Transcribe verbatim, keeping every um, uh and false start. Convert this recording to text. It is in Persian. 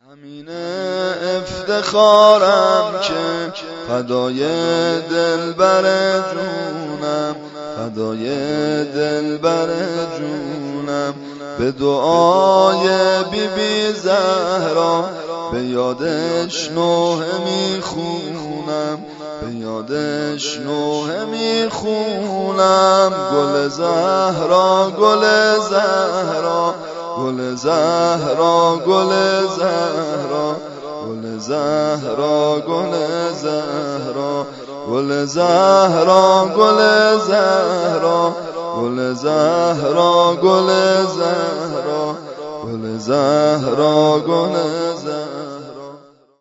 همین افتخارم که فدای دلبر جونم، فدای دلبر جونم، به دعای بی بی زهرا به یادش نوحه میخونم، به یادش نوحه میخونم. گل زهرا گل زهرا گل زهرا گل زهرا گل زهرا گل زهرا گل زهرا گل زهرا گل زهرا گل زهرا گل زهرا گل